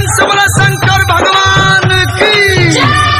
सबला शंकर भगवान की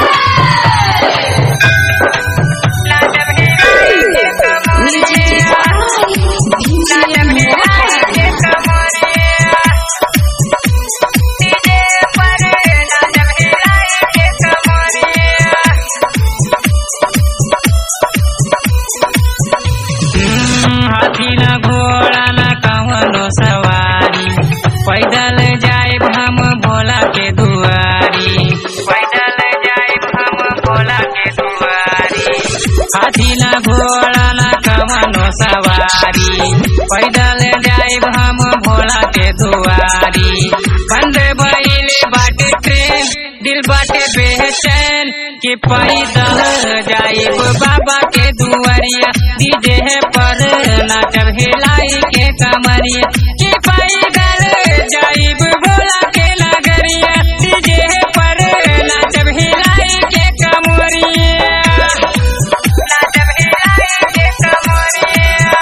हाथी न घोड़ा न कवनो सवारी, पैदल जाए हम भोला के दुआरी, पैदल जाए हम भोला के दुआरी। हाथी न घोड़ा न कवनो सवारी, पैदल जाए हम भोला के दुआरी। बंद भइल बाटे ट्रेन, दिल बाटे बेचैन कि पैदल जाइब बाबा के दुआरिया। डीजे पर नाचब हिलाई के कमरिया कि पैदल जाइब भोला के नगरिया। डीजे पर नाचब हिलाई के कमरिया, नाचब हिलाई के कमरिया।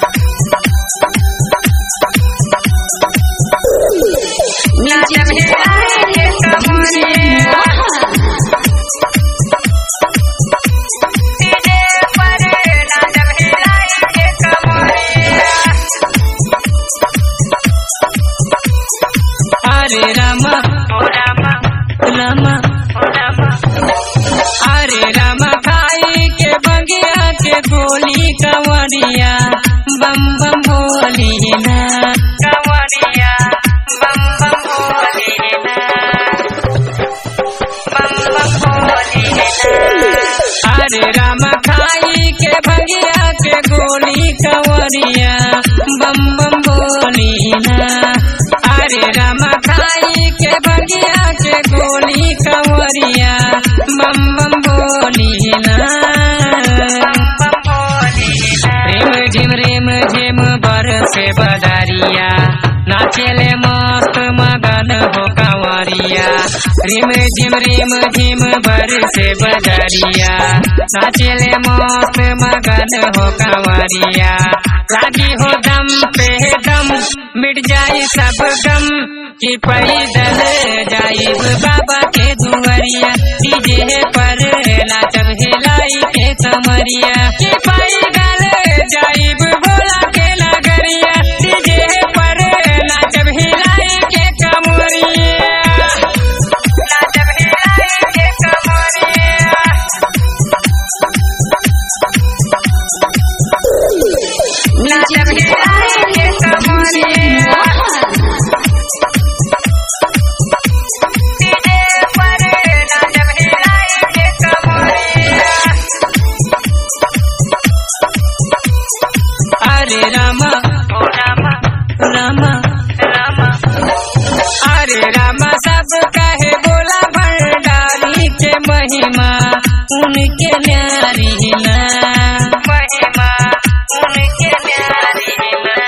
नाचब हिलाई के कमरिया। हरे रामा ओ रामा रामा ओ रामा, हरे रामा खाई के बगिया के गोली कंवरिया बम बम भोली ना, कंवरिया बम बम भोली ना, बम बम भोली ना। हरे रामा खाई के बगिया के गोली कंवरिया बम बम भोली ना। हरे रामा खाई के बगिया के गोली कंवरिया बम बम भोली ना, बम भोली ना। रिम झिम बरसे बदरिया, नाचेले मस्त मगन हो कंवरिया। रिम झिम बरसे बदरिया, नाचेले मस्त मगन हो कंवरिया। लागी हो दम पे दम, मिट जाई सब गम कि पैदल जाइब बाबा के दुआरिया। डीजे पर नाचब हिलाई के कमरिया कि पैदल जाइब भोला के नगरिया। डीजे पर नाचब हिलाई के कमरिया, नाचब हिलाई के कमरिया। नाचब हिलाई के कमरिया। हरे रामा ओ रामा रामा रामा, हरे रामा सब कहे बोला भंडारी के महिमा उनके न्यारी ना, महिमा उनके न्यारी ना,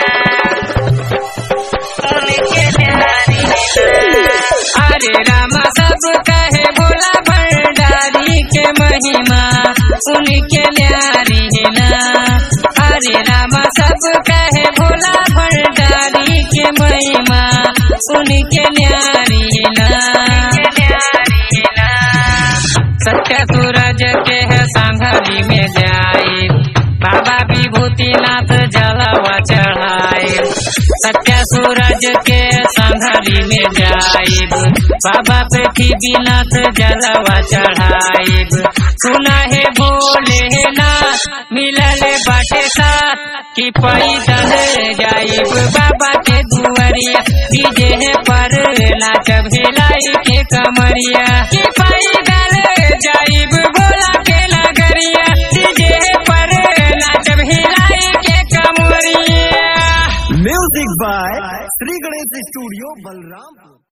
उनके न्यारी ना। हरे रामा सब कहे बोला भंडारी के महिमा उनके न्यारी ना। हरे रामा सब कहे भोला भंडारी के महिमा उनके न्यारी ना, सत्य सूरज के है सांघरी में जाए बाबा विभूतिनाथ जलवा चढ़ाए। सत्य सूरज के सांघरी में जाए बाबा पृथ्वीनाथ जलवा चढ़ाए। सुना है भोलेनाथ मिलल बाटे साथ कि पैदल जाइब बाबा के दुआरिया। डीजे पर नाचब हिलाई के कमरिया कि पैदल जाइब भोला के नगरिया। डीजे पर नाचब हिलाई के कमरिया। Music by Shri Ganesh studio Balrampur.